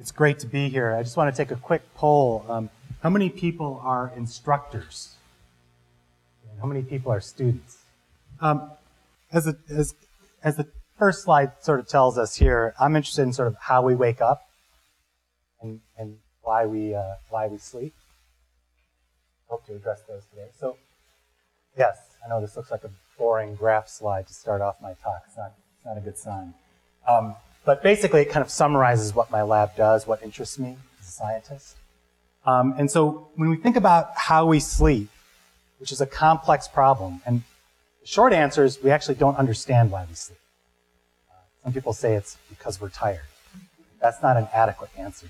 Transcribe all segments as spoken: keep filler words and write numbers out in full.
It's great to be here. I just want to take a quick poll. Um, how many people are instructors? And how many people are students? Um, as, a, as, as the first slide sort of tells us here, I'm interested in sort of how we wake up and, and why we uh, why we sleep. Hope to address those today. So, yes, I know this looks like a boring graph slide to start off my talk. It's not, it's not a good sign. Um, But basically, it kind of summarizes what my lab does, what interests me as a scientist. Um, and so when we think about how we sleep, which is a complex problem, and the short answer is we actually don't understand why we sleep. Uh, some people say it's because we're tired. That's not an adequate answer.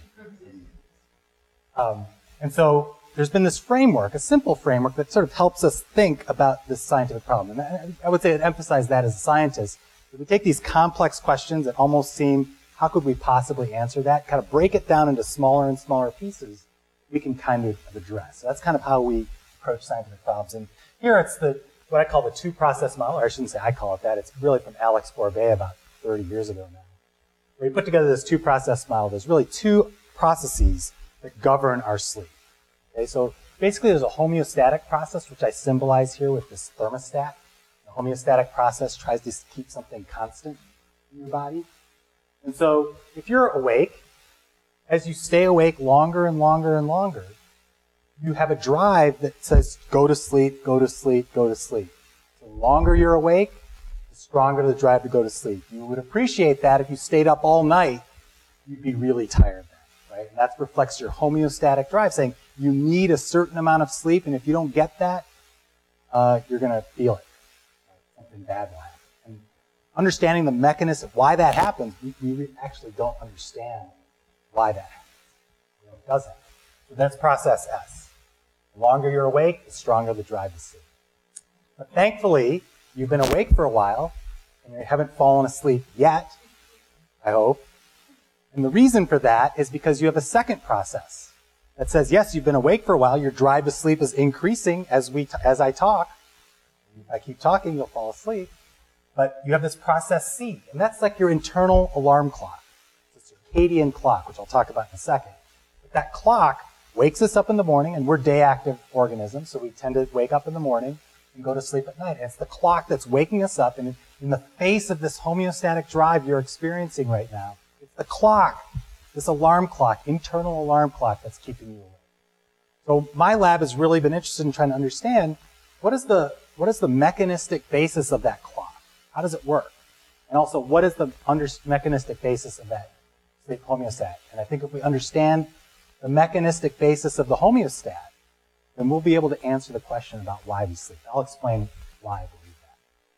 Um, and so there's been this framework, a simple framework, that sort of helps us think about this scientific problem. And I, I would say I'd emphasize that as a scientist. If we take these complex questions that almost seem, how could we possibly answer that, kind of break it down into smaller and smaller pieces, we can kind of address. So that's kind of how we approach scientific problems. And here it's the what I call the two-process model, or I shouldn't say I call it that. It's really from Alex Borbet about thirty years ago now. Where he put together this two-process model. There's really two processes that govern our sleep. Okay, so basically there's a homeostatic process, which I symbolize here with this thermostat. The homeostatic process tries to keep something constant in your body. And so if you're awake, as you stay awake longer and longer and longer, you have a drive that says, go to sleep, go to sleep, go to sleep. The longer you're awake, the stronger the drive to go to sleep. You would appreciate that if you stayed up all night, you'd be really tired then, right? And that reflects your homeostatic drive, saying you need a certain amount of sleep, and if you don't get that, uh, you're going to feel it. Something bad will happen. And understanding the mechanism, why that happens, we, we actually don't understand why that happens. You know, it doesn't. So that's process S. The longer you're awake, the stronger the drive to sleep. But thankfully, you've been awake for a while, and you haven't fallen asleep yet, I hope. And the reason for that is because you have a second process that says, yes, you've been awake for a while, your drive to sleep is increasing as we t- as I talk. If I keep talking, you'll fall asleep. But you have this process C, and that's like your internal alarm clock. It's a circadian clock, which I'll talk about in a second. But that clock wakes us up in the morning, and we're day-active organisms, so we tend to wake up in the morning and go to sleep at night. And it's the clock that's waking us up, and in the face of this homeostatic drive you're experiencing right now, it's the clock, this alarm clock, internal alarm clock that's keeping you awake. So my lab has really been interested in trying to understand what is the What is the mechanistic basis of that clock? How does it work? And also, what is the under mechanistic basis of that sleep homeostat? And I think if we understand the mechanistic basis of the homeostat, then we'll be able to answer the question about why we sleep. I'll explain why I believe that.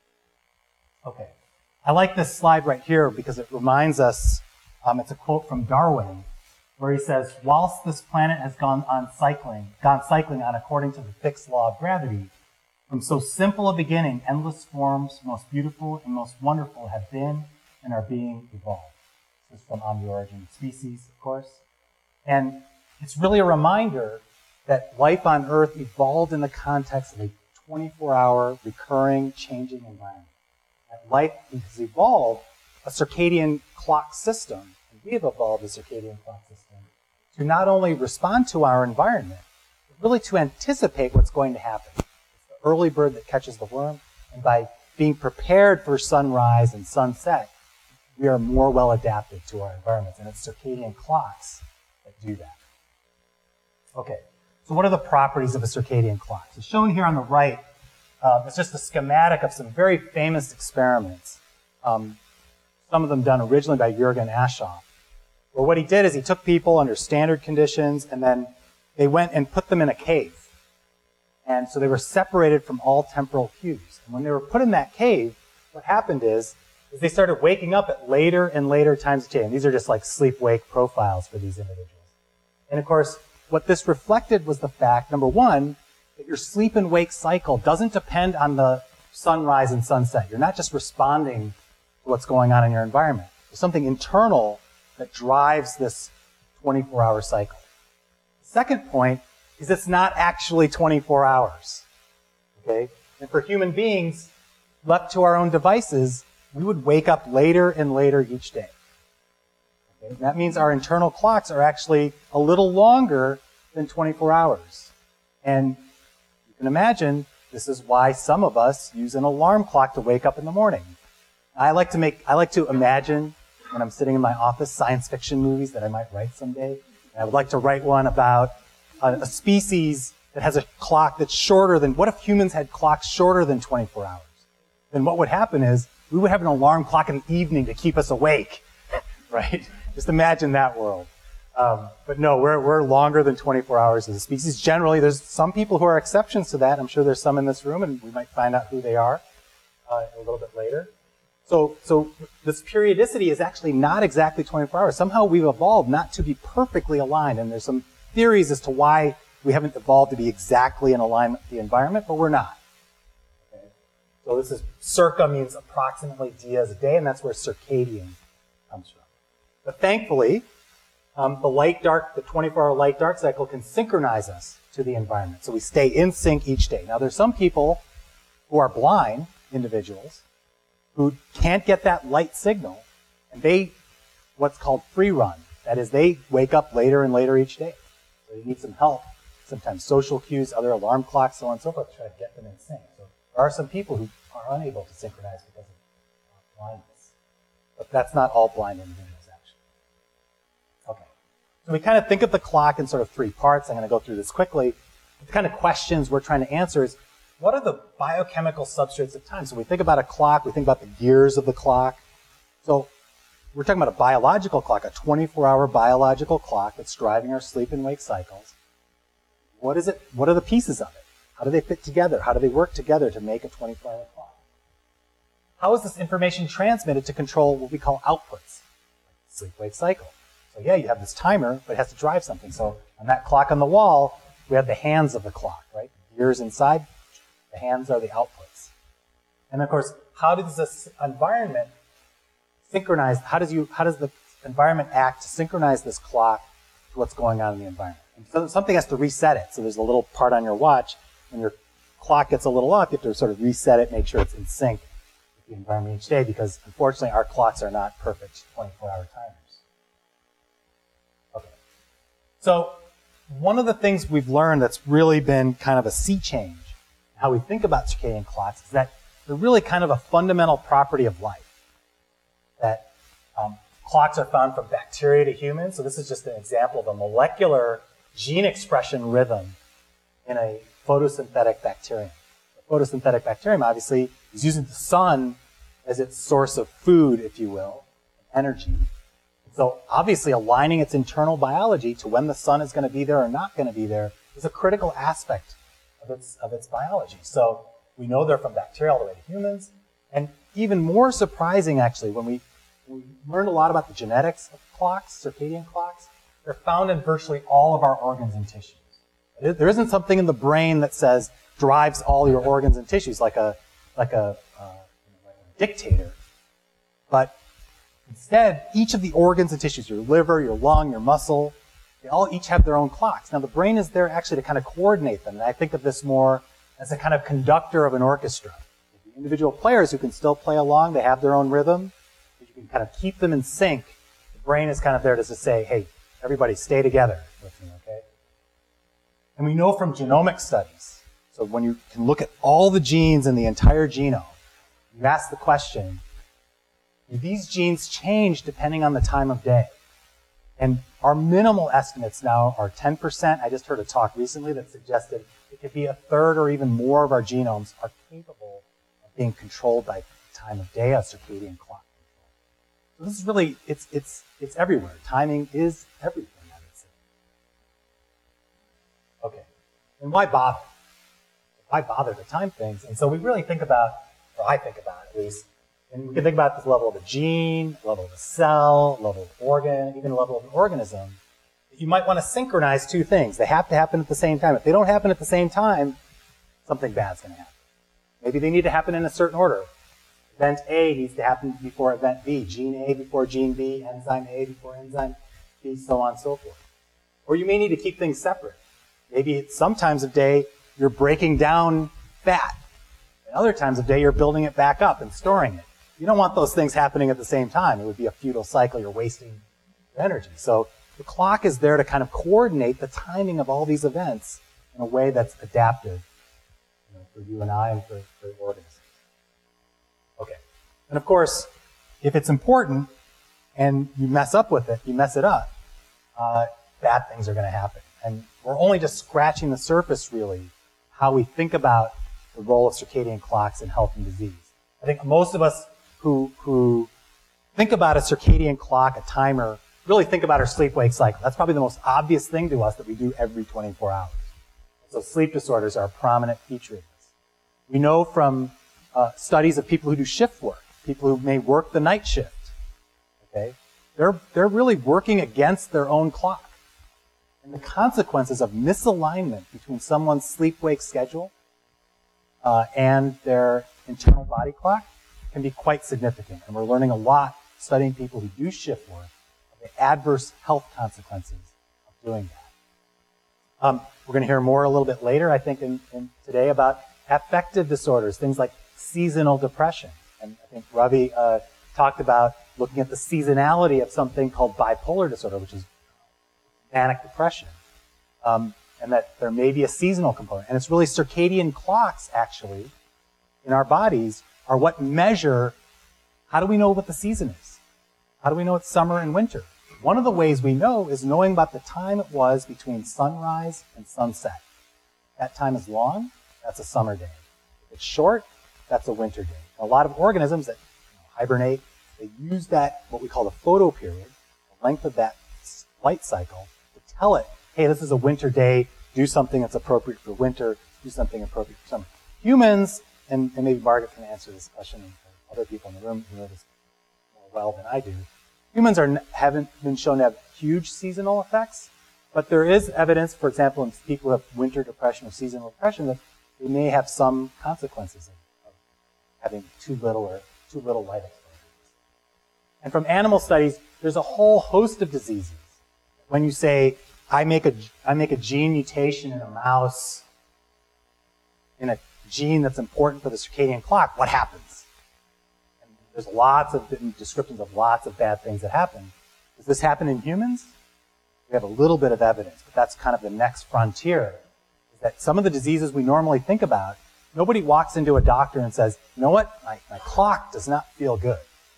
Okay. I like this slide right here because it reminds us, um, it's a quote from Darwin, where he says, whilst this planet has gone on cycling, gone cycling on according to the fixed law of gravity, from so simple a beginning, endless forms, most beautiful and most wonderful, have been and are being evolved. This is from On the Origin of Species, of course. And it's really a reminder that life on Earth evolved in the context of a twenty-four hour, recurring, changing environment. That life has evolved a circadian clock system, and we have evolved a circadian clock system to not only respond to our environment, but really to anticipate what's going to happen. Early bird that catches the worm, and by being prepared for sunrise and sunset, we are more well adapted to our environments, and it's circadian clocks that do that. Okay, so what are the properties of a circadian clock? So shown here on the right, uh, it's just a schematic of some very famous experiments, um, some of them done originally by Jürgen Aschoff, where what he did is he took people under standard conditions, and then they went and put them in a cave. And so they were separated from all temporal cues. And when they were put in that cave, what happened is, is they started waking up at later and later times of day. And these are just like sleep-wake profiles for these individuals. And of course, what this reflected was the fact, number one, that your sleep and wake cycle doesn't depend on the sunrise and sunset. You're not just responding to what's going on in your environment. There's something internal that drives this twenty-four hour cycle. The second point is it's not actually twenty-four hours. Okay? And for human beings, left to our own devices, we would wake up later and later each day. Okay? That means our internal clocks are actually a little longer than twenty-four hours. And you can imagine this is why some of us use an alarm clock to wake up in the morning. I like to make, I like to imagine when I'm sitting in my office science fiction movies that I might write someday. And I would like to write one about a, a species that has a clock that's shorter than, what if humans had clocks shorter than twenty-four hours? Then what would happen is we would have an alarm clock in the evening to keep us awake, right? Just imagine that world. Um, but no, we're, we're longer than twenty-four hours as a species. Generally, there's some people who are exceptions to that. I'm sure there's some in this room, and we might find out who they are uh, a little bit later. So, so this periodicity is actually not exactly twenty-four hours. Somehow we've evolved not to be perfectly aligned, and there's some theories as to why we haven't evolved to be exactly in alignment with the environment, but we're not. Okay? So this is, circa means approximately dias a day, and that's where circadian comes from. But thankfully, Um, the light-dark, the twenty-four hour light-dark cycle can synchronize us to the environment. So we stay in sync each day. Now, there's some people who are blind individuals who can't get that light signal, and they, what's called free run. That is, they wake up later and later each day. So you need some help, sometimes social cues, other alarm clocks, so on and so forth, to try to get them in sync. So there are some people who are unable to synchronize because of blindness. But that's not all blind individuals. So we kind of think of the clock in sort of three parts. I'm going to go through this quickly. The kind of questions we're trying to answer is, what are the biochemical substrates of time? So we think about a clock, we think about the gears of the clock. So we're talking about a biological clock, a twenty-four hour biological clock that's driving our sleep and wake cycles. What is it? What are the pieces of it? How do they fit together? How do they work together to make a twenty-four hour clock? How is this information transmitted to control what we call outputs? Sleep-wake cycle. So yeah, you have this timer, but it has to drive something. So on that clock on the wall, we have the hands of the clock, right? The gears inside, the hands are the outputs. And of course, how does this environment synchronize, how does you, how does the environment act to synchronize this clock to what's going on in the environment? And so something has to reset it. So there's a little part on your watch, when your clock gets a little off, you have to sort of reset it, make sure it's in sync with the environment each day, because unfortunately our clocks are not perfect twenty-four hour timers. So one of the things we've learned that's really been kind of a sea change in how we think about circadian clocks is that they're really kind of a fundamental property of life. That um, clocks are found from bacteria to humans. So this is just an example of a molecular gene expression rhythm in a photosynthetic bacterium. A photosynthetic bacterium obviously is using the sun as its source of food, if you will, energy. So obviously aligning its internal biology to when the sun is going to be there or not going to be there is a critical aspect of its, of its biology. So we know they're from bacteria all the way to humans. And even more surprising, actually, when we, we learned a lot about the genetics of clocks, circadian clocks, they're found in virtually all of our organs and tissues. There isn't something in the brain that says drives all your organs and tissues like a, like a, uh, like a dictator. But instead, each of the organs and tissues, your liver, your lung, your muscle, they all each have their own clocks. Now, the brain is there actually to kind of coordinate them. And I think of this more as a kind of conductor of an orchestra. The individual players who can still play along, they have their own rhythm. But you can kind of keep them in sync. The brain is kind of there to just say, hey, everybody stay together with me, okay? And we know from genomic studies, so when you can look at all the genes in the entire genome, you ask the question, do these genes change depending on the time of day? And our minimal estimates now are ten percent. I just heard a talk recently that suggested it could be a third or even more of our genomes are capable of being controlled by time of day, a circadian clock control. So this is really, it's, it's, it's everywhere. Timing is everything, I would say. Okay, and why bother? Why bother to time things? And so we really think about, or I think about at least, and we can think about this level of a gene, level of a cell, level of organ, even a level of an organism. You might want to synchronize two things. They have to happen at the same time. If they don't happen at the same time, something bad's going to happen. Maybe they need to happen in a certain order. Event A needs to happen before event B. Gene A before gene B. Enzyme A before enzyme B, so on and so forth. Or you may need to keep things separate. Maybe at some times of day, you're breaking down fat. At other times of day, you're building it back up and storing it. You don't want those things happening at the same time. It would be a futile cycle. You're wasting energy. So the clock is there to kind of coordinate the timing of all these events in a way that's adaptive, you know, for you and I and for, for organisms. Okay. And of course, if it's important and you mess up with it, you mess it up, uh, bad things are going to happen. And we're only just scratching the surface, really, how we think about the role of circadian clocks in health and disease. I think most of us who, who think about a circadian clock, a timer, really think about our sleep-wake cycle. That's probably the most obvious thing to us that we do every twenty-four hours. So sleep disorders are a prominent feature of this. We know from uh, studies of people who do shift work, people who may work the night shift, okay? They're, they're really working against their own clock. And the consequences of misalignment between someone's sleep-wake schedule uh, and their internal body clock can be quite significant. And we're learning a lot studying people who do shift work of the adverse health consequences of doing that. Um, we're going to hear more a little bit later, I think, in, in today about affective disorders, things like seasonal depression. And I think Ravi uh, talked about looking at the seasonality of something called bipolar disorder, which is manic depression, um, and that there may be a seasonal component. And it's really circadian clocks, actually, in our bodies are what measure how do we know what the season is? How do we know it's summer and winter? One of the ways we know is knowing about the time it was between sunrise and sunset. That time is long, that's a summer day. If it's short, that's a winter day. A lot of organisms that you know, hibernate, they use that, what we call the photoperiod, the length of that light cycle, to tell it, hey, this is a winter day, do something that's appropriate for winter, do something appropriate for summer. Humans, and, and maybe Margaret can answer this question, and other people in the room who know this more well than I do, humans are, haven't been shown to have huge seasonal effects, but there is evidence, for example, in people who have winter depression or seasonal depression, that they may have some consequences of, of having too little or too little light exposure. And from animal studies, there's a whole host of diseases. When you say, I make a, I make a gene mutation in a mouse, in a gene that's important for the circadian clock, what happens? And there's lots of descriptions of lots of bad things that happen. Does this happen in humans? We have a little bit of evidence, but that's kind of the next frontier, is that some of the diseases we normally think about, nobody walks into a doctor and says, you know what, my, my clock does not feel good.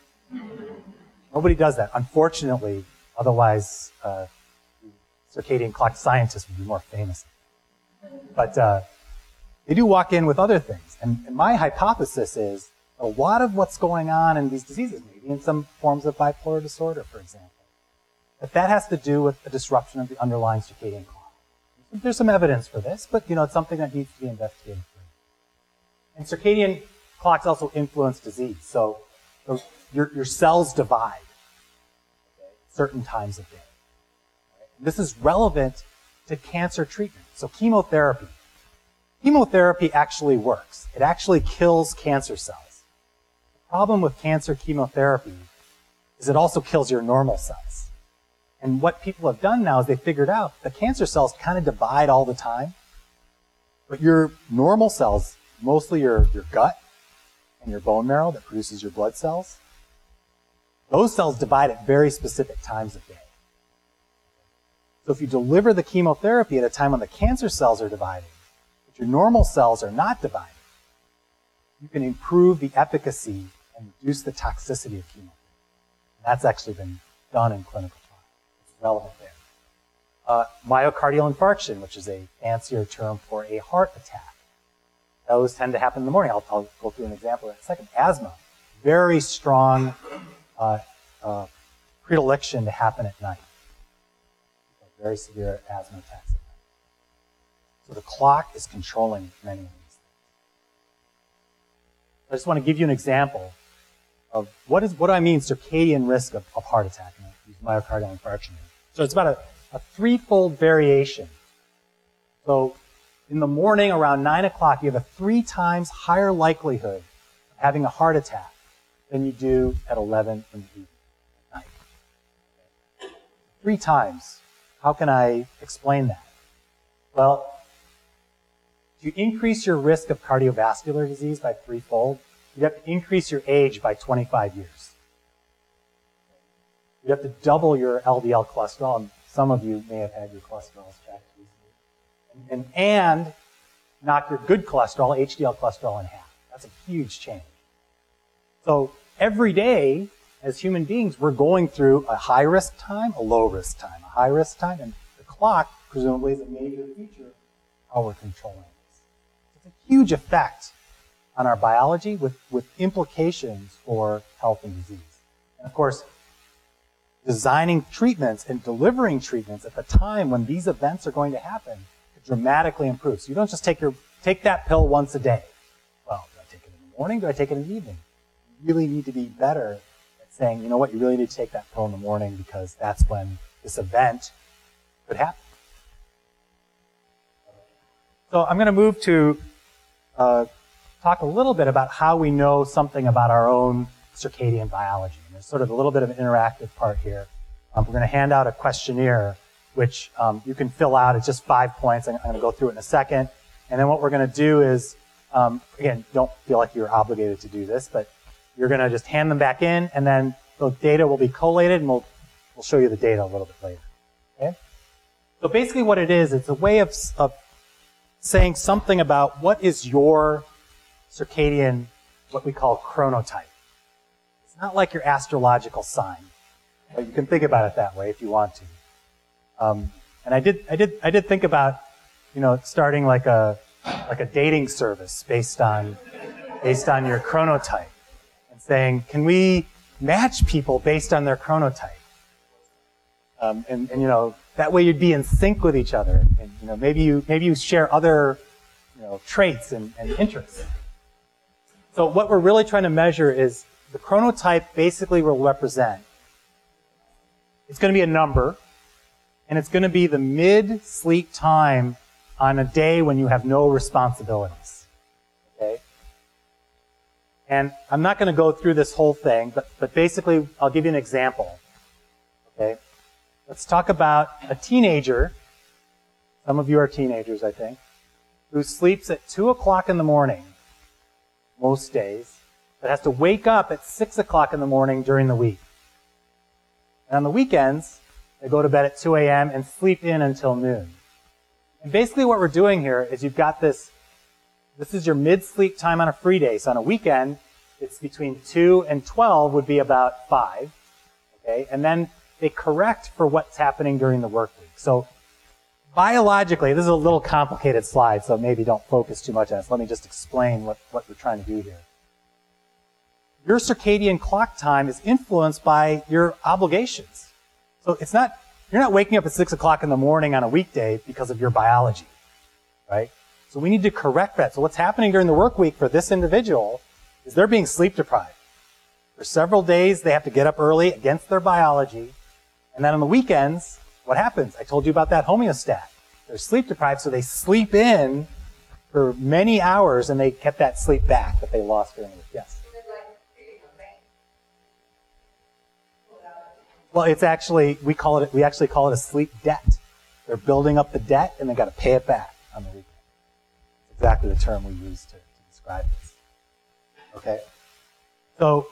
Nobody does that, unfortunately, otherwise uh, circadian clock scientists would be more famous. But uh, they do walk in with other things. And, and my hypothesis is a lot of what's going on in these diseases, maybe in some forms of bipolar disorder, for example, that that has to do with the disruption of the underlying circadian clock. There's some evidence for this, but you know, it's something that needs to be investigated further. And circadian clocks also influence disease. So your, your cells divide okay, certain times of day. Right? This is relevant to cancer treatment. So chemotherapy. Chemotherapy actually works. It actually kills cancer cells. The problem with cancer chemotherapy is it also kills your normal cells. And what people have done now is they figured out the cancer cells kind of divide all the time, but your normal cells, mostly your, your gut and your bone marrow that produces your blood cells, those cells divide at very specific times of day. So if you deliver the chemotherapy at a time when the cancer cells are dividing, but your normal cells are not dividing, you can improve the efficacy and reduce the toxicity of chemotherapy. And that's actually been done in clinical trials. It's relevant there. Uh, myocardial infarction, which is a fancier term for a heart attack. Those tend to happen in the morning. I'll, I'll go through an example in a second. Asthma, very strong uh, uh, predilection to happen at night. Very severe asthma attacks at night. So the clock is controlling many of these things. I just want to give you an example of what is what do I mean circadian risk of, of heart attack, and I use myocardial infarction. So it's about a, a threefold variation. So in the morning around nine o'clock, you have a three times higher likelihood of having a heart attack than you do at eleven in the evening at night. Three times. How can I explain that? Well, to increase your risk of cardiovascular disease by threefold, you have to increase your age by twenty-five years. you'd have to double your L D L cholesterol, and some of you may have had your cholesterol checked recently, and, and, and knock your good cholesterol, H D L cholesterol, in half. That's a huge change. So every day, as human beings, we're going through a high-risk time, a low-risk time, a high-risk time, and the clock, presumably, is a major feature of how we're controlling this. It's a huge effect on our biology with, with implications for health and disease. And of course, designing treatments and delivering treatments at the time when these events are going to happen could dramatically improve. So you don't just take your take that pill once a day. Well, do I take it in the morning? Do I take it in the evening? You really need to be better at saying, you know what, you really need to take that pill in the morning because that's when this event could happen. So I'm going to move to uh, talk a little bit about how we know something about our own circadian biology. And there's sort of a little bit of an interactive part here. Um, we're going to hand out a questionnaire, which um, you can fill out. It's just five points. I'm, I'm going to go through it in a second. And then what we're going to do is, um, again, don't feel like you're obligated to do this, but you're going to just hand them back in, and then the data will be collated, and we'll, we'll show you the data a little bit later. Okay? So basically what it is, it's a way of, of saying something about what is your circadian, what we call chronotype. It's not like your astrological sign. But you can think about it that way if you want to. Um, and I did, I did, I did think about, you know, starting like a, like a dating service based on, based on your chronotype, and saying, can we match people based on their chronotype? Um, and, and you know, that way you'd be in sync with each other, and, and you know, maybe you, maybe you share other, you know, traits and, and interests. So what we're really trying to measure is the chronotype basically will represent, it's going to be a number, and it's going to be the mid-sleep time on a day when you have no responsibilities. Okay? And I'm not going to go through this whole thing, but, but basically I'll give you an example. Okay? Let's talk about a teenager, some of you are teenagers, I think, who sleeps at two o'clock in the morning most days, but has to wake up at six o'clock in the morning during the week. And on the weekends, they go to bed at two a m and sleep in until noon. And basically what we're doing here is you've got this, this is your mid-sleep time on a free day. So on a weekend, it's between two and twelve would be about five. Okay? And then they correct for what's happening during the work week. So biologically, this is a little complicated slide, so maybe don't focus too much on this. Let me just explain what, what we're trying to do here. Your circadian clock time is influenced by your obligations. So it's not, you're not waking up at six o'clock in the morning on a weekday because of your biology, right? So we need to correct that. So what's happening during the work week for this individual is they're being sleep deprived. For several days, they have to get up early against their biology. And then on the weekends, what happens? I told you about that homeostat. They're sleep deprived, so they sleep in for many hours, and they get that sleep back that they lost during the week. Yes? Well, it's actually, we call it, we actually call it a sleep debt. They're building up the debt, and they've got to pay it back on the weekend. It's exactly the term we use to, to describe this. Okay? So,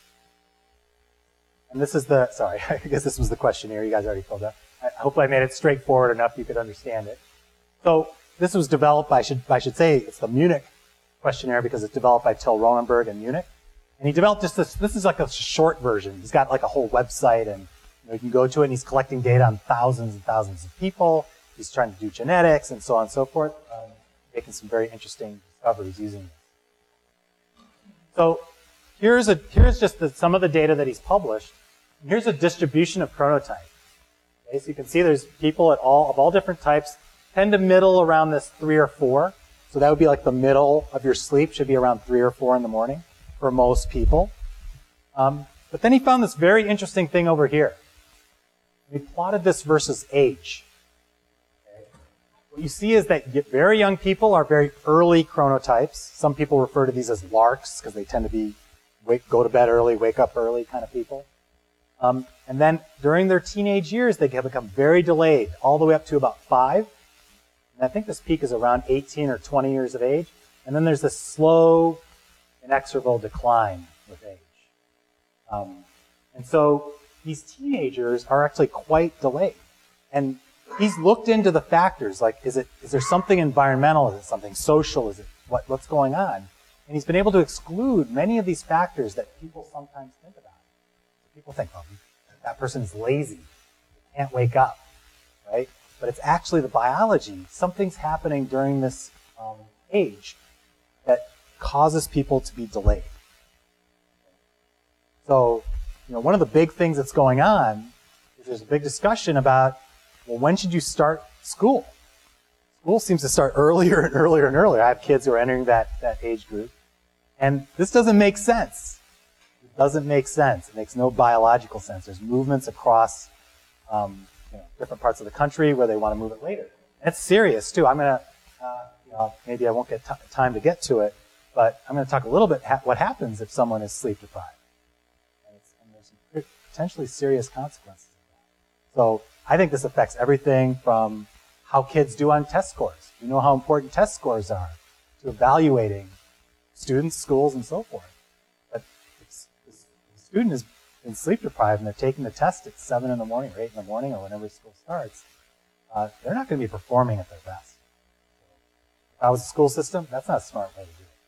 and this is the, sorry, I guess this was the questionnaire you guys already filled out. I hope I made it straightforward enough you could understand it. So, this was developed by, I should, I should say, it's the Munich questionnaire because it's developed by Till Ronenberg in Munich. And he developed just this, this is like a short version. He's got like a whole website, and you know, you can go to it, and he's collecting data on thousands and thousands of people. He's trying to do genetics and so on and so forth, um, making some very interesting discoveries using this. So here's, a, here's just the, some of the data that he's published. And here's a distribution of chronotype. Okay, so you can see there's people at all, of all different types, tend to middle around this three or four. So that would be like the middle of your sleep should be around three or four in the morning for most people. Um, but then he found this very interesting thing over here. We plotted this versus age. Okay. What you see is that very young people are very early chronotypes. Some people refer to these as larks because they tend to be wake, go to bed early, wake up early kind of people. Um, and then during their teenage years, they can become very delayed, all the way up to about five. And I think this peak is around eighteen or twenty years of age. And then there's this slow, inexorable decline with age. Um, and so these teenagers are actually quite delayed. And he's looked into the factors, like is it is there something environmental, is it something social, is it what, what's going on? And he's been able to exclude many of these factors that people sometimes think about. People think, oh, that person's lazy, can't wake up, right? But it's actually the biology. Something's happening during this um, age that causes people to be delayed. So, you know, one of the big things that's going on is there's a big discussion about, well, when should you start school? School seems to start earlier and earlier and earlier. I have kids who are entering that, that age group. And this doesn't make sense. It doesn't make sense. It makes no biological sense. There's movements across um, you know, different parts of the country where they want to move it later. And it's serious, too. I'm going to, uh, you know, maybe I won't get t- time to get to it, but I'm going to talk a little bit ha- what happens if someone is sleep deprived. And, it's, and there's some potentially serious consequences. So I think this affects everything from how kids do on test scores. You know how important test scores are to evaluating students, schools, and so forth. But it's, it's, the student is been sleep deprived and they're taking the test at seven in the morning or eight in the morning or whenever school starts. Uh, they're not going to be performing at their best. If I was a school system, that's not a smart way to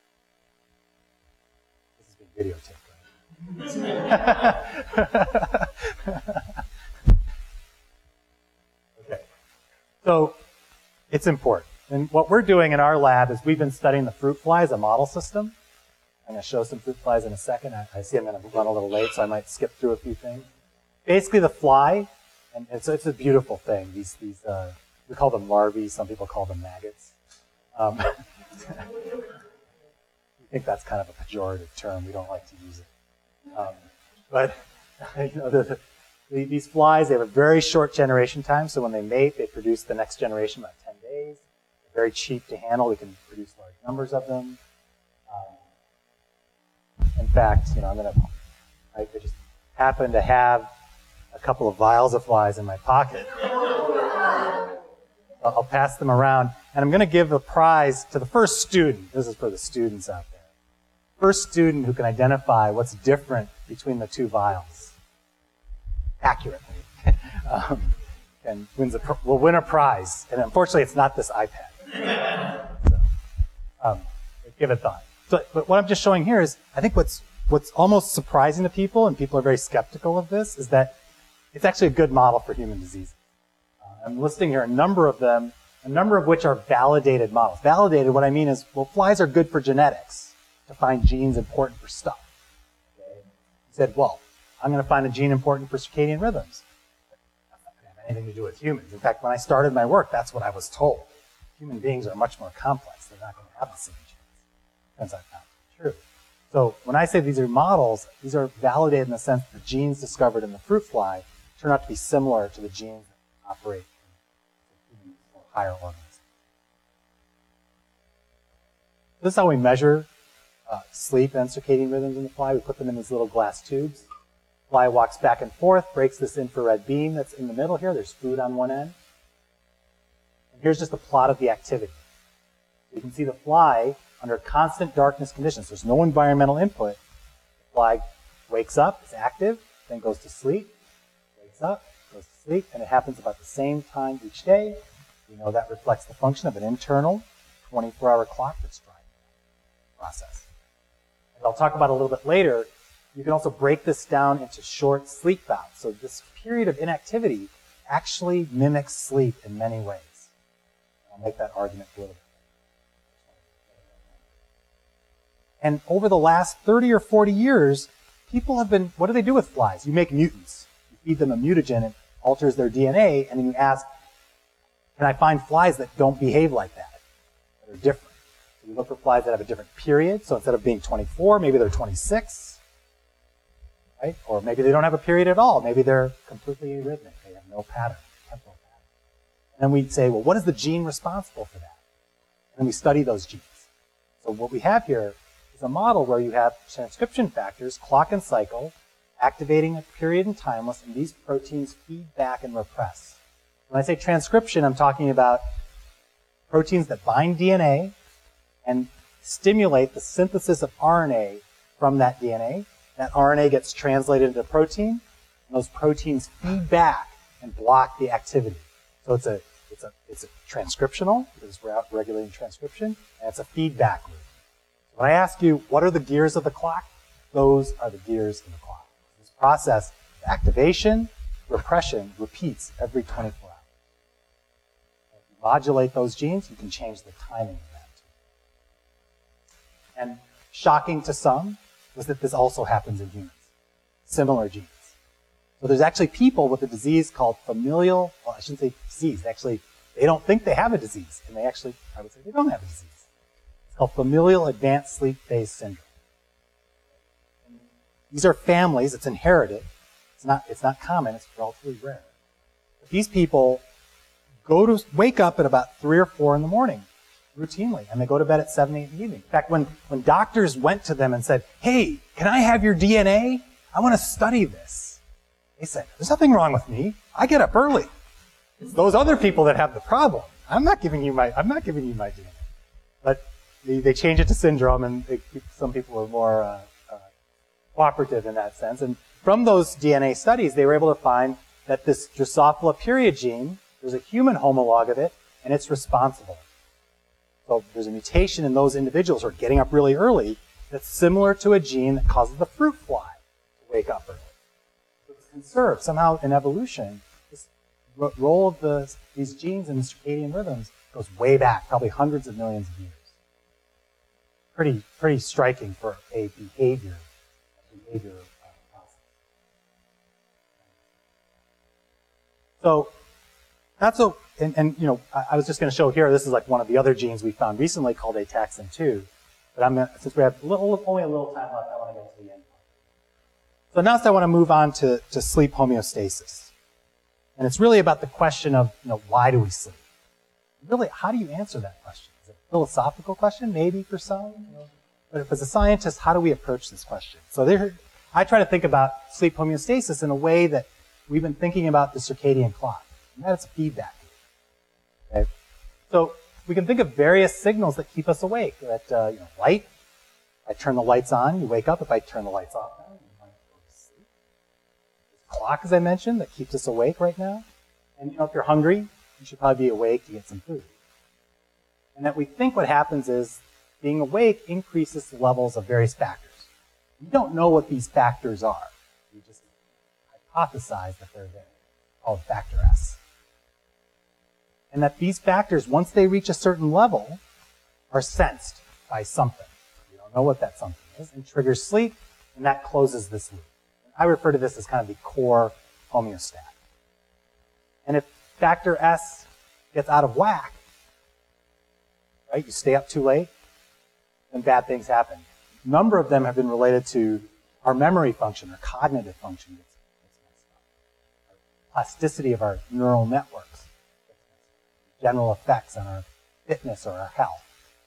do it. This is being videotaped, right? Okay. So it's important. And what we're doing in our lab is we've been studying the fruit fly as a model system. I'm going to show some fruit flies in a second. I, I see I'm going to run a little late, so I might skip through a few things. Basically, the fly, and it's, it's a beautiful thing. These, these uh, we call them larvae. Some people call them maggots. Um, I think that's kind of a pejorative term. We don't like to use it. Um, but you know, the, the, these flies, they have a very short generation time. So when they mate, they produce the next generation in about ten days. They're very cheap to handle. We can produce large numbers of them. Um, in fact, you know, I'm going to, I just happen to have a couple of vials of flies in my pocket. I'll pass them around, and I'm going to give a prize to the first student. This is for the students out there. First student who can identify what's different between the two vials accurately um, and wins a, will win a prize. And unfortunately, it's not this iPad. So, um, give it thought. So, but what I'm just showing here is, I think what's what's almost surprising to people, and people are very skeptical of this, is that it's actually a good model for human disease. I'm listing here a number of them, a number of which are validated models. Validated, what I mean is, well, flies are good for genetics, to find genes important for stuff. Okay? He said, well, I'm going to find a gene important for circadian rhythms. That's not going to have anything to do with humans. In fact, when I started my work, that's what I was told. Human beings are much more complex. They're not going to have the same genes. Turns out not true. So when I say these are models, these are validated in the sense that the genes discovered in the fruit fly turn out to be similar to the genes that operate higher organisms. This is how we measure uh, sleep and circadian rhythms in the fly. We put them in these little glass tubes. The fly walks back and forth, breaks this infrared beam that's in the middle here. There's food on one end. And here's just a plot of the activity. You can see the fly under constant darkness conditions. There's no environmental input. The fly wakes up, is active, then goes to sleep, wakes up, goes to sleep, and it happens about the same time each day. We know that reflects the function of an internal twenty-four hour clock that's driving the process. As I'll talk about a little bit later, you can also break this down into short sleep bouts. So this period of inactivity actually mimics sleep in many ways. I'll make that argument a little bit. And over the last thirty or forty years, people have been, what do they do with flies? You make mutants. You feed them a mutagen, it alters their D N A, and then you ask, can I find flies that don't behave like that, that are different? So we look for flies that have a different period. So instead of being twenty-four, maybe they're twenty-six, right? Or maybe they don't have a period at all. Maybe they're completely arrhythmic. They have no pattern, temporal pattern. And then we'd say, well, what is the gene responsible for that? And then we study those genes. So what we have here is a model where you have transcription factors, clock and cycle, activating a period and timeless, and these proteins feed back and repress. When I say transcription, I'm talking about proteins that bind D N A and stimulate the synthesis of R N A from that D N A. That R N A gets translated into protein, and those proteins feed back and block the activity. So it's a it's a it's a transcriptional, because we're out regulating transcription, and it's a feedback loop. So when I ask you, what are the gears of the clock? Those are the gears of the clock. This process, activation, repression, repeats every twenty-four hours. If you modulate those genes, you can change the timing of that too. And shocking to some was that this also happens in humans. Similar genes. So there's actually people with a disease called familial, well, I shouldn't say disease, actually, they don't think they have a disease, and they actually, I would say they don't have a disease. It's called familial advanced sleep phase syndrome. And these are families, it's inherited, it's not, it's not common, it's relatively rare. But these people go to, wake up at about three or four in the morning, routinely, and they go to bed at seven, eight in the evening. In fact, when, when doctors went to them and said, hey, can I have your D N A? I want to study this. They said, there's nothing wrong with me. I get up early. It's those other people that have the problem. I'm not giving you my, I'm not giving you my D N A. But they, they change it to syndrome, and they, some people are more uh, uh, cooperative in that sense. And from those D N A studies, they were able to find that this Drosophila period gene, there's a human homolog of it, and it's responsible. So there's a mutation in those individuals who are getting up really early that's similar to a gene that causes the fruit fly to wake up early. So it's conserved. Somehow in evolution, this role of the, these genes in the circadian rhythms goes way back, probably hundreds of millions of years. Pretty, pretty striking for a behavior, behavior uh, process. So that's a, and, and you know, I, I was just going to show here, this is like one of the other genes we found recently called ataxin two. But I'm gonna, since we have a little, only a little time left, I want to get to the end. So next I want to move on to, to sleep homeostasis. And it's really about the question of, you know, why do we sleep? Really, how do you answer that question? Is it a philosophical question? Maybe for some. You know? But if as a scientist, how do we approach this question? So there, I try to think about sleep homeostasis in a way that we've been thinking about the circadian clock. And that's feedback. Okay? So we can think of various signals that keep us awake. That uh, you know, light. If I turn the lights on, you wake up. If I turn the lights off, you might go to sleep. There's a clock, as I mentioned, that keeps us awake right now. And you know, if you're hungry, you should probably be awake to get some food. And that we think what happens is being awake increases the levels of various factors. We don't know what these factors are. We just hypothesize that they're there, called factor S. And that these factors, once they reach a certain level, are sensed by something. We don't know what that something is, and triggers sleep, and that closes this loop. And I refer to this as kind of the core homeostat. And if factor S gets out of whack, right, you stay up too late, then bad things happen. A number of them have been related to our memory function, our cognitive function gets, gets messed up. Our plasticity of our neural networks. General effects on our fitness or our health.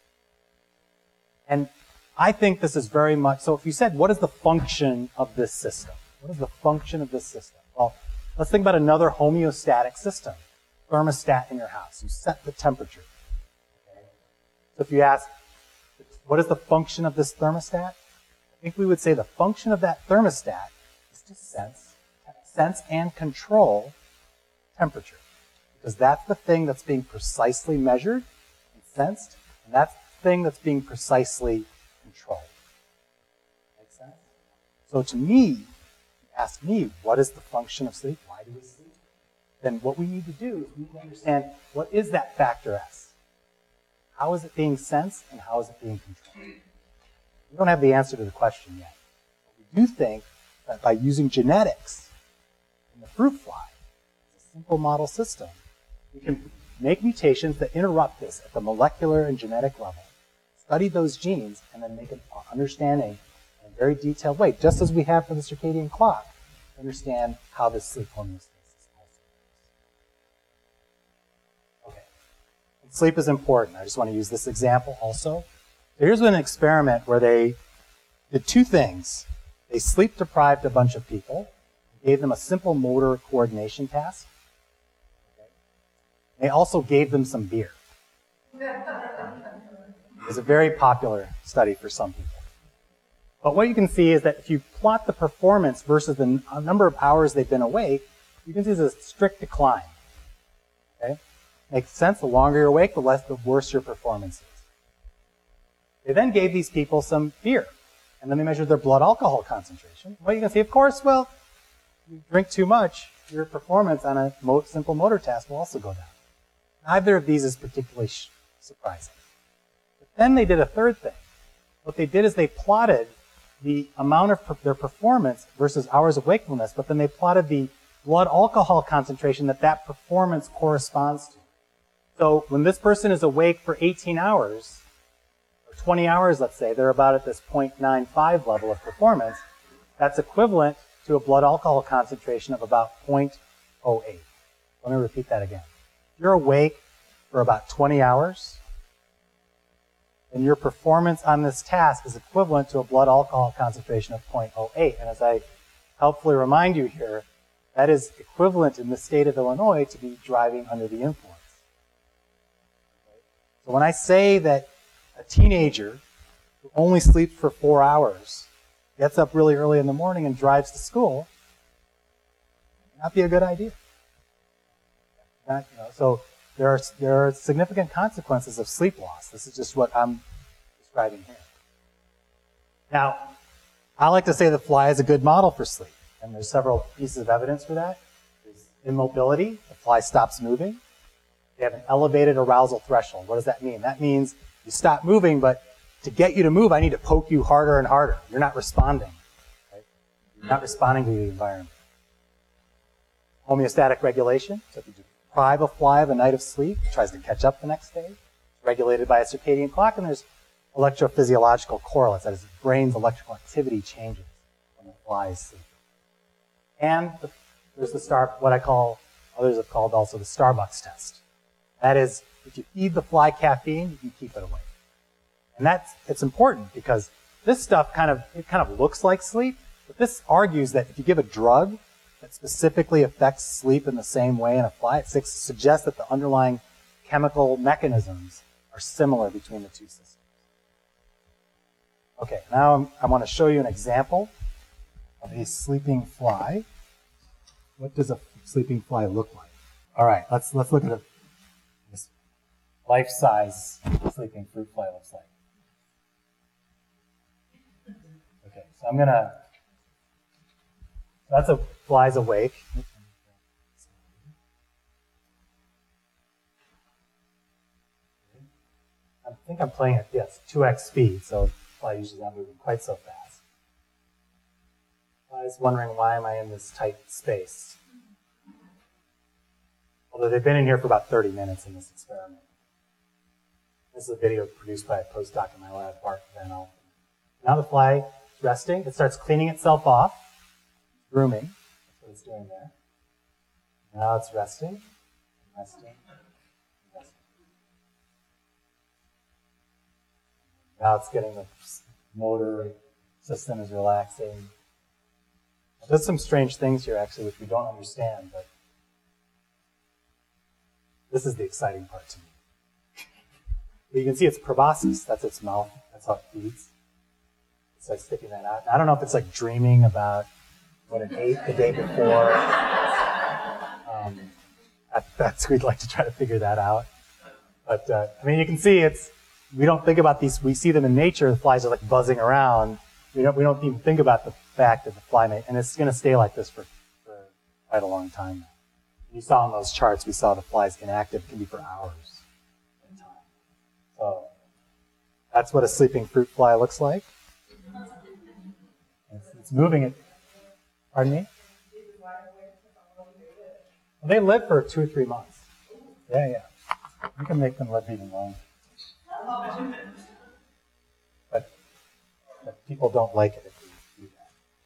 And I think this is very much, so if you said, what is the function of this system? What is the function of this system? Well, let's think about another homeostatic system. Thermostat in your house. You set the temperature. Okay? So if you ask, what is the function of this thermostat? I think we would say the function of that thermostat is to sense, sense and control temperature. Because that's the thing that's being precisely measured and sensed, and that's the thing that's being precisely controlled. Make sense? So to me, ask me, what is the function of sleep? Why do we sleep? Then what we need to do is we need to understand, what is that factor S? How is it being sensed, and how is it being controlled? We don't have the answer to the question yet. But we do think that by using genetics in the fruit fly, as a simple model system, we can make mutations that interrupt this at the molecular and genetic level, study those genes, and then make an understanding in a very detailed way, just as we have for the circadian clock, to understand how this sleep homeostasis also works. Okay. And sleep is important. I just want to use this example also. So here's an experiment where they did two things. They sleep-deprived a bunch of people, gave them a simple motor coordination task. They also gave them some beer. It was a very popular study for some people. But what you can see is that if you plot the performance versus the n- number of hours they've been awake, you can see there's a strict decline. Okay? Makes sense. The longer you're awake, the less, the worse your performance is. They then gave these people some beer, and then they measured their blood alcohol concentration. What you can see, of course, well, you drink too much, your performance on a mo- simple motor task will also go down. Neither of these is particularly sh- surprising. But then they did a third thing. What they did is they plotted the amount of per- their performance versus hours of wakefulness, but then they plotted the blood alcohol concentration that that performance corresponds to. So when this person is awake for eighteen hours, or twenty hours, let's say, they're about at this zero point nine five level of performance. That's equivalent to a blood alcohol concentration of about zero point zero eight. Let me repeat that again. If you're awake for about twenty hours, then your performance on this task is equivalent to a blood alcohol concentration of zero point zero eight. And as I helpfully remind you here, that is equivalent in the state of Illinois to be driving under the influence. So when I say that a teenager who only sleeps for four hours gets up really early in the morning and drives to school, it might not be a good idea. Not, you know, so there are, there are significant consequences of sleep loss. This is just what I'm describing here. Now, I like to say the fly is a good model for sleep, and there's several pieces of evidence for that. There's immobility. The fly stops moving. They have an elevated arousal threshold. What does that mean? That means you stop moving, but to get you to move, I need to poke you harder and harder. You're not responding. Right? You're not responding to the environment. Homeostatic regulation. So if you deprive a fly of a night of sleep, it tries to catch up the next day. It's regulated by a circadian clock, and there's electrophysiological correlates. That is, the brain's electrical activity changes when the fly is sleeping. And the, there's the star, what I call, others have called also the Starbucks test. That is, if you feed the fly caffeine, you can keep it awake. And that's, it's important because this stuff kind of, it kind of looks like sleep, but this argues that if you give a drug that specifically affects sleep in the same way in a fly, it suggests that the underlying chemical mechanisms are similar between the two systems. Okay, now I'm, I want to show you an example of a sleeping fly. What does a sleeping fly look like? All right, let's let's look at a, this life-size sleeping fruit fly looks like. Okay, so I'm gonna. That's a fly's awake. I think I'm playing at yes two x speed, so the fly usually not moving quite so fast. I was wondering, why am I in this tight space? Although they've been in here for about thirty minutes in this experiment. This is a video produced by a postdoc in my lab, Bart Van Alphen. Now the fly is resting. It starts cleaning itself off, grooming. That's what it's doing there. Now it's resting, resting, resting. Now it's getting the motor system is relaxing. It does some strange things here, actually, which we don't understand, but this is the exciting part to me. But you can see it's proboscis. That's its mouth. That's how it feeds. It's like sticking that out. I don't know if it's like dreaming about what it ate the day before. Um, that, that's we'd like to try to figure that out. But uh, I mean, you can see it's. We don't think about these. We see them in nature. The flies are like buzzing around. We don't. We don't even think about the fact that the fly may, and it's going to stay like this for, for quite a long time now. You saw on those charts, we saw the flies inactive. It can be for hours at a time. So that's what a sleeping fruit fly looks like. It's, it's moving it. Pardon me? Well, they live for two or three months. Yeah, yeah. You can make them live even longer. But, but people don't like it if you do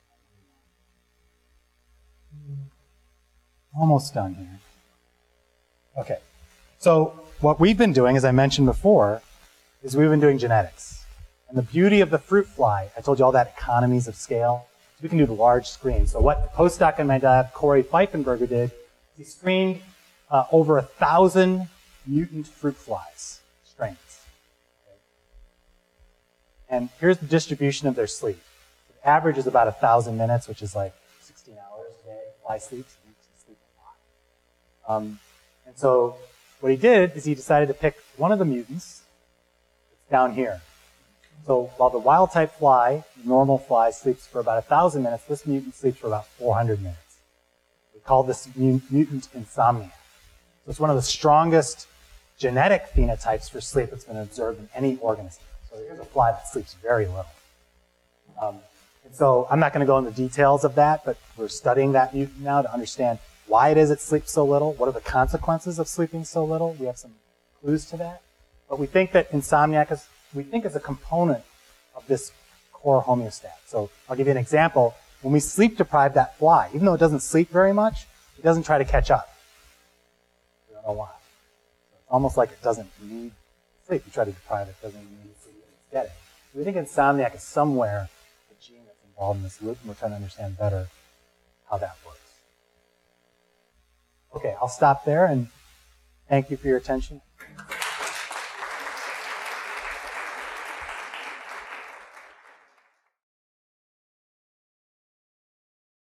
that. Almost done here. Okay. So what we've been doing, as I mentioned before, is we've been doing genetics. And the beauty of the fruit fly, I told you all that economies of scale. We can do the large screen. So what the postdoc in my lab, Corey Pfeifenberger, did, he screened uh, over a thousand mutant fruit flies, strains. Okay. And here's the distribution of their sleep. The average is about one thousand minutes, which is like sixteen hours a day. Fly sleeps, and he sleeps a lot. Um, and so what he did is he decided to pick one of the mutants that's down here. So while the wild-type fly, the normal fly, sleeps for about one thousand minutes, this mutant sleeps for about four hundred minutes. We call this mutant insomniac. So it's one of the strongest genetic phenotypes for sleep that's been observed in any organism. So here's a fly that sleeps very little. Um, and so I'm not going to go into details of that, but we're studying that mutant now to understand why it is it sleeps so little, what are the consequences of sleeping so little. We have some clues to that. But we think that insomniac is, we think is a component of this core homeostat. So I'll give you an example. When we sleep deprive that fly, even though it doesn't sleep very much, it doesn't try to catch up. We don't know why. So it's almost like it doesn't need sleep. You try to deprive it, it doesn't need sleep, it's getting. We think insomniac is somewhere a gene that's involved in this loop, and we're trying to understand better how that works. Okay, I'll stop there, and thank you for your attention.